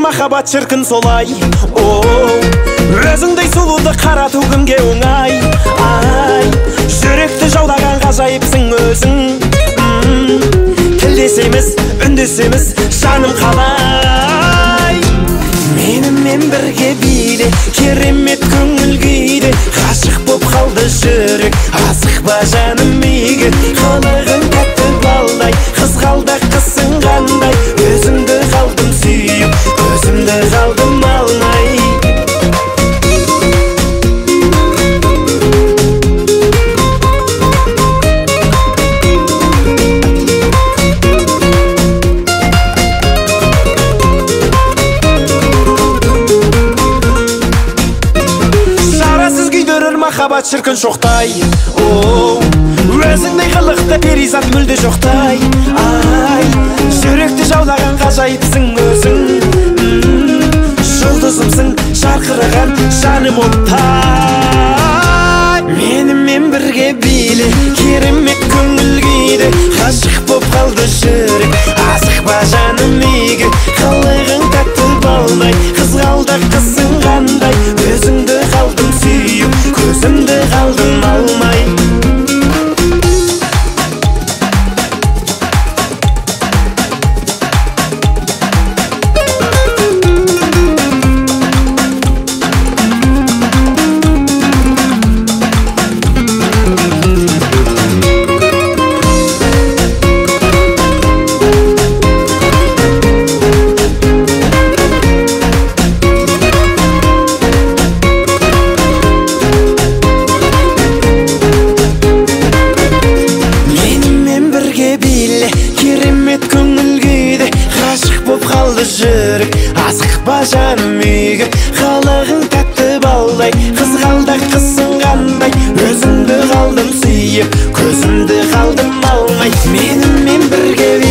махаббат шіркін солай. Өзіңдей сұлуды қарату кімге оңай. Ай, жүректі жаулаған ғажайыпсың өзің. Тілдесеміз, үндесеміз, жаным қалай. Менімен бірге биле, керемет көңіл күйде. Ғашық боп қалды жүрек, асық ба жаным үйге. Қылығың тәтті балдай, қызғалдақ қысың қандай. Өзімді қалдым сүйіп, өзімді қалдым алмай. Махаббат шіркін шоқтай. Өзіңдей қылықты перизат мүлде жоқтай. Ай, жүректі жаулаған ғажайыпсың өзің. Жұлдызымсың, жарқыраған жаным оттай. Менімен бірге биле, керемет көңіл күйде. Ғашық боп қалды жүрек, асық ба жаным үйге. Қылығың тәтті балдай, қызғалдақ қысың қандай. Өзіңді қалдым сүйіп, көзімді қалдым алмай. Керемет көңіл күйде, ғашық боп қалды жүрек, асық ба жаным үйге. Қылығың тәтті балдай, қызғалдақ қысың қандай. Өзімді қалдым сүйіп, көзімді қалдым алмай. Менімен бірге